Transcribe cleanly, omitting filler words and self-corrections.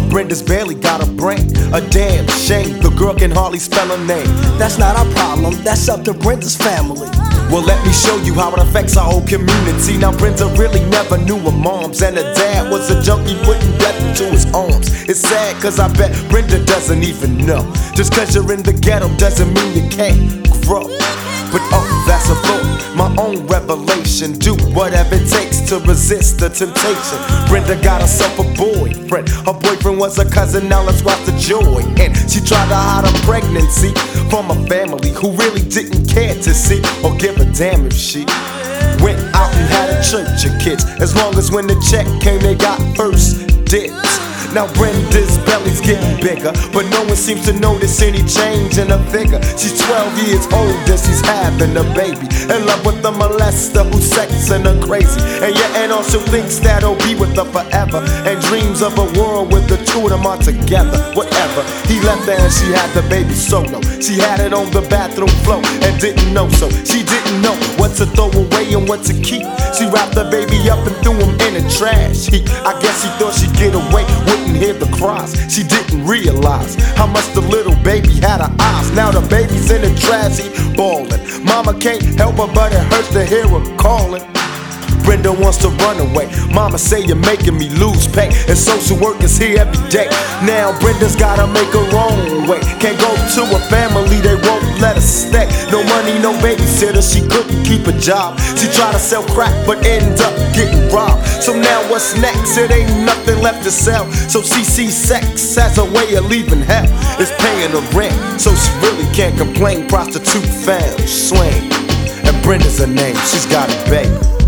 Brenda's barely got a brain. A damn shame, the girl can hardly spell her name. That's not our problem, that's up to Brenda's family. Well, let me show you how it affects our whole community. Now, Brenda really never knew her moms, and her dad was a junkie putting death into his arms. It's sad, cause I bet Brenda doesn't even know. Just cause you're in the ghetto doesn't mean you can't grow. But oh, that's a thought, my own revelation. Do whatever it takes to resist the temptation. Brenda got herself a boyfriend. Her boyfriend was a cousin, now let's watch the joy. And she tried to hide her pregnancy from a family who really didn't care to see or give a damn if she went out and had a church of kids. As long as when the check came, they got first dibs. Now Brenda's belly's getting bigger, but no one seems to notice any change in her figure. She's 12 years old and she's having a baby, in love with a molester who's sexing her crazy. And your aunt also thinks that he'll be with her forever, and dreams of a world with the two of them are together. Whatever, he left her and she had the baby solo. She had it on the bathroom floor and didn't know, so she didn't know what to throw away and what to keep. She wrapped the baby up and threw him in the trash heap. I guess she thought she'd get away, wouldn't hear the cries. She didn't realize how much the little baby had her eyes. Now the baby's in the trash heap bawling. Mama can't help her, but it hurts to hear her calling. Brenda wants to run away. Mama say you're making me lose pay, and social work is here every day. Now Brenda's gotta make her own way. Can't go to a family, they won't let her stay. No money, no babysitter, she couldn't keep a job. She tried to sell crack, but ended up getting robbed. So now what's next? It ain't nothing left to sell. So she sees sex as a way of leaving hell. It's paying the rent, so she really can't complain. Prostitute found, swing, and Brenda's her name. She's got a baby.